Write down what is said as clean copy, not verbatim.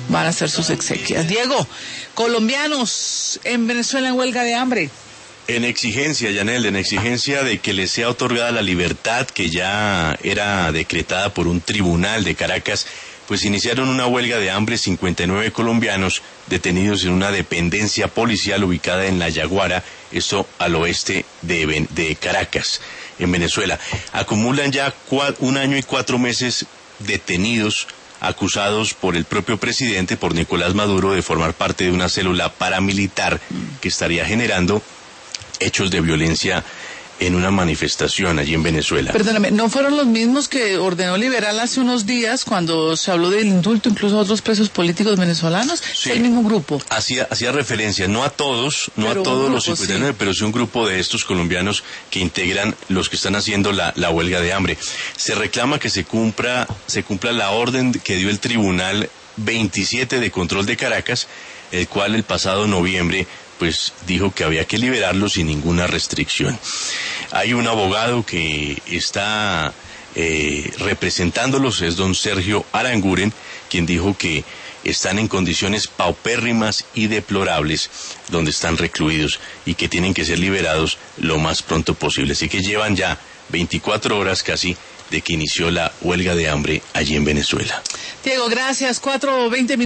van a hacer sus exequias. Diego, colombianos en Venezuela en huelga de hambre. En exigencia, Yanel, en exigencia de que les sea otorgada la libertad que ya era decretada por un tribunal de Caracas, pues iniciaron una huelga de hambre 59 colombianos detenidos en una dependencia policial ubicada en La Yaguara, esto al oeste de Caracas, en Venezuela. Acumulan ya 1 año y 4 meses detenidos, acusados por el propio presidente, por Nicolás Maduro, de formar parte de una célula paramilitar que estaría generando hechos de violencia en una manifestación allí en Venezuela. Perdóname, ¿no fueron los mismos que ordenó liberar hace unos días cuando se habló del indulto incluso a otros presos políticos venezolanos? Sí. El mismo grupo. Hacía referencia, no a todos los 59, sí, pero sí un grupo de estos colombianos que integran los que están haciendo la huelga de hambre. Se reclama que se cumpla la orden que dio el Tribunal 27 de Control de Caracas, el cual el pasado noviembre pues dijo que había que liberarlos sin ninguna restricción. Hay un abogado que está representándolos, es don Sergio Aranguren, quien dijo que están en condiciones paupérrimas y deplorables donde están recluidos y que tienen que ser liberados lo más pronto posible. Así que llevan ya 24 horas casi de que inició la huelga de hambre allí en Venezuela. Diego, gracias. 4:20 minutos.